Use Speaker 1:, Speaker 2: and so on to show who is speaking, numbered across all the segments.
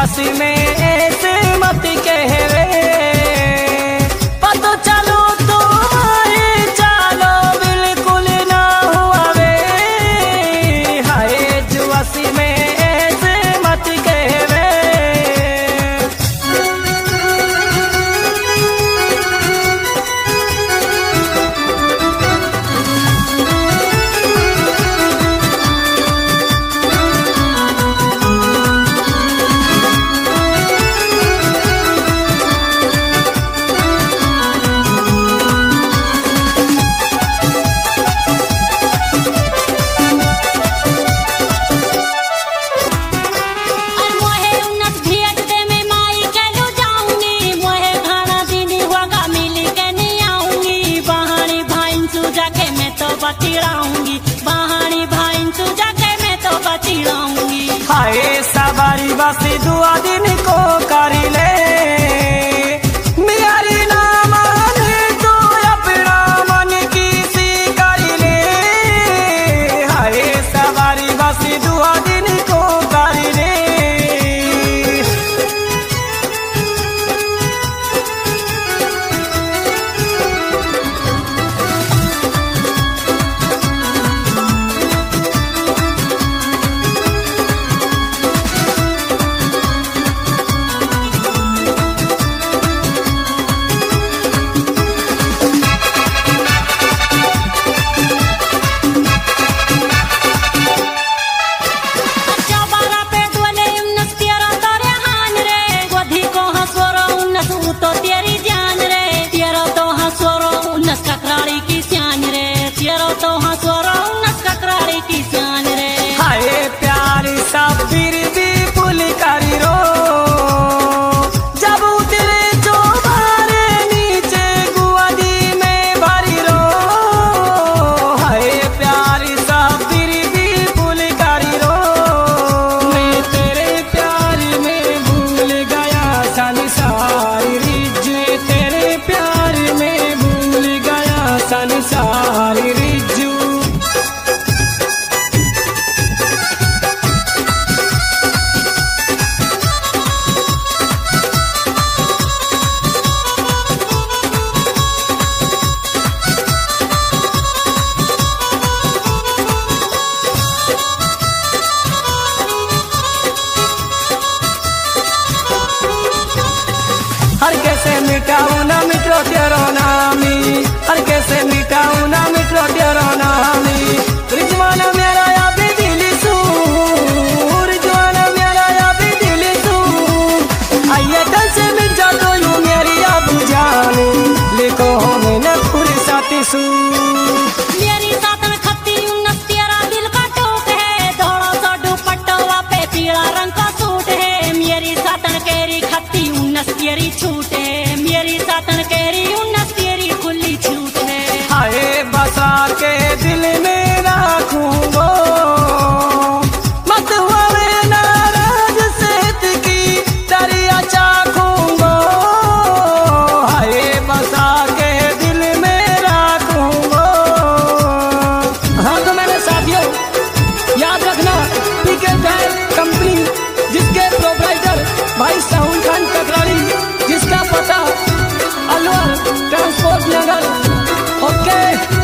Speaker 1: जुआसी में ऐसे मत कहवे पतो चलो तुम्हारी चालो बिल्कुल ना हुआ वे हाय जुआसी में ऐसे मत कहवे हाय सवारी बसी दुआ दिन को करी ले मेरी ना माने तो अपना मन किसी करी ले हाय सवारी बसी दुआ दिन को करी ले संसारी रिज्जू हर कैसे मिटाऊ ना मिटो तेरो नामी हर कैसे मिटाऊ ना मिटो तेरो नामी रिजवाना मेरा या भी दिली सू रिजवाना मेरा या भी दिली सू आइए कल से मिट जा तो यूं मेरी अब जानी लिखो हमें न फुर्सती सू
Speaker 2: मेरी सातन खत्ती उन्नस तेरा दिल का टोक है धोड़ा सा दुपट्टा पे पीला रंग का सूट है मेरी सातन केरी खत्ती उन्नस तेरी छूट है मेरी सातन केरी उन्नस तेरी खुली छूट है
Speaker 1: हाय बसा के दिल में रखूंगो मत हुए नाराज सेहत की दरिया चाखूंगो हाय बसा के दिल में रखूंगो हाँ तो मैंने साथियों याद रखना पीके कंपनी जिसके प्रोप्राइटर भाई साउंड खान ककराड़ी जिसका पता अलवर ट्रांसपोर्ट नगर ओके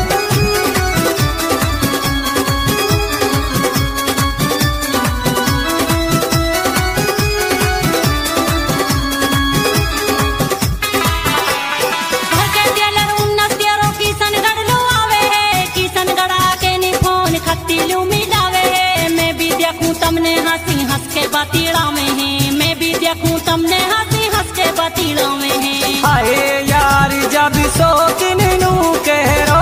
Speaker 2: तमने हंसी हंस के बतीड़ा में है मैं भी देखूं तमने हंसी हंस के बतीड़ा में है
Speaker 1: हाय यार जब शौकीन नू कह रो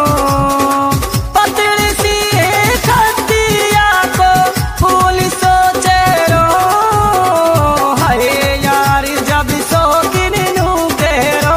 Speaker 1: पतली सी खतिया को फूल सोचे रो हाय यार जब शौकीन नू कह रो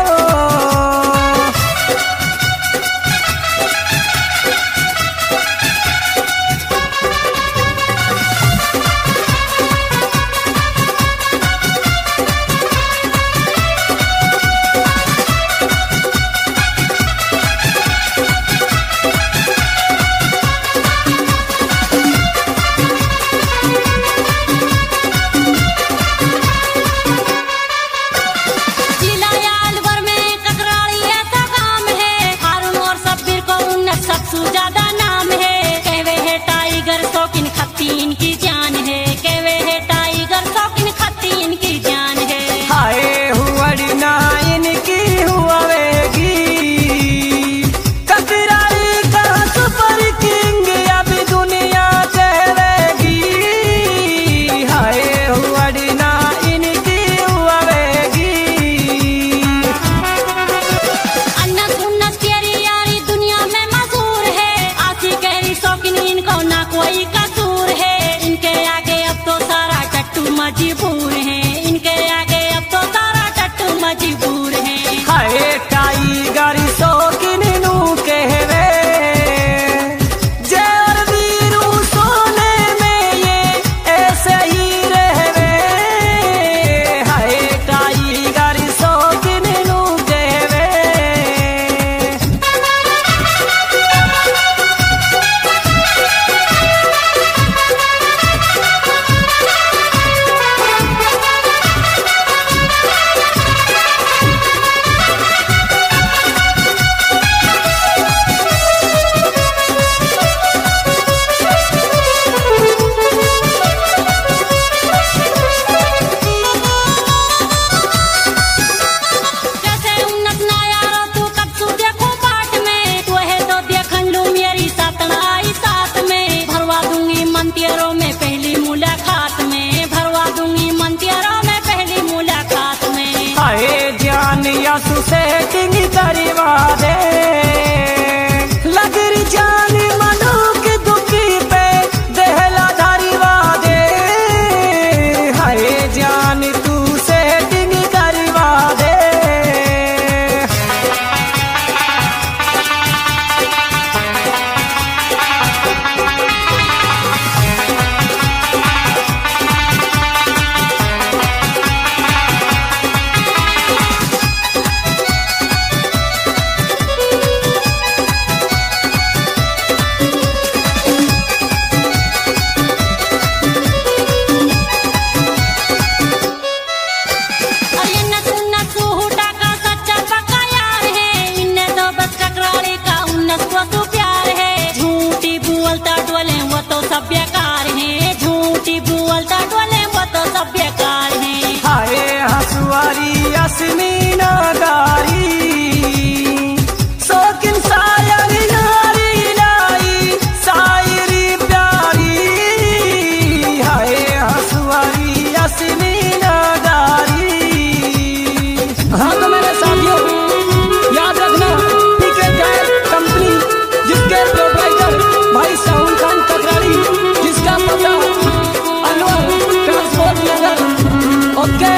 Speaker 1: ओके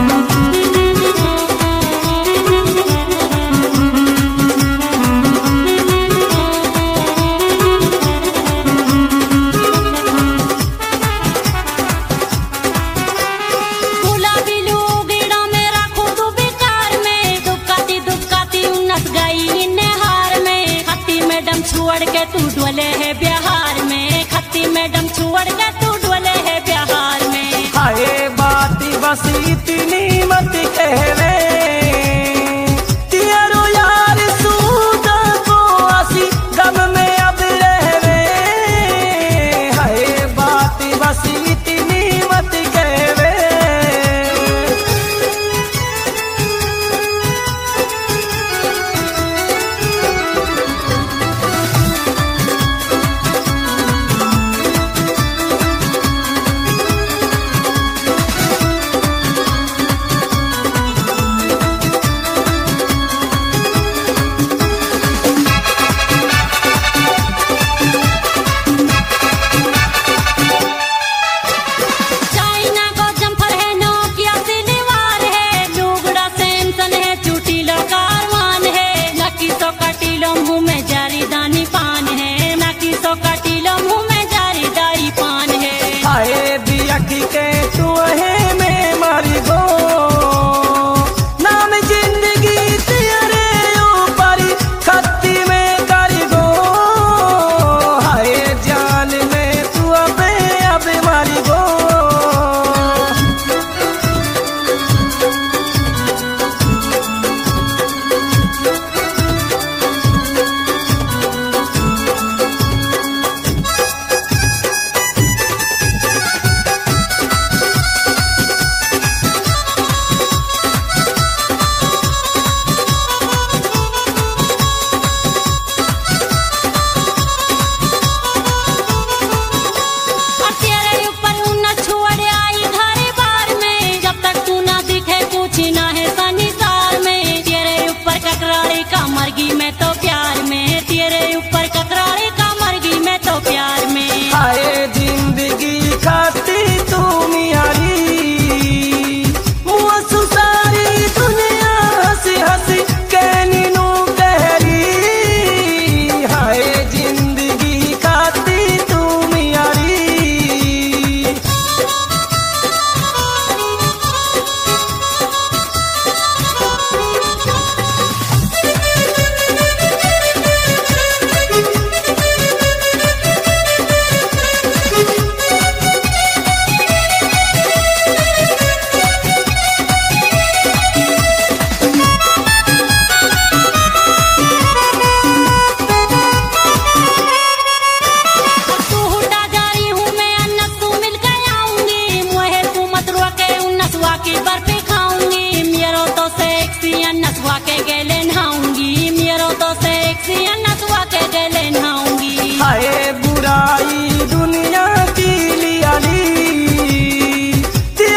Speaker 2: गुलाबी लुगड़ा में रखो तू बेकार में दुक्काती दुक्काती उन्नत गई निहार में खत्ती मैडम छोड़ के तू डोले है बिहार में खत्ती मैडम छोड़ के तू डोले है बिहार में
Speaker 1: हाय बाती बस इतनी मत कहवे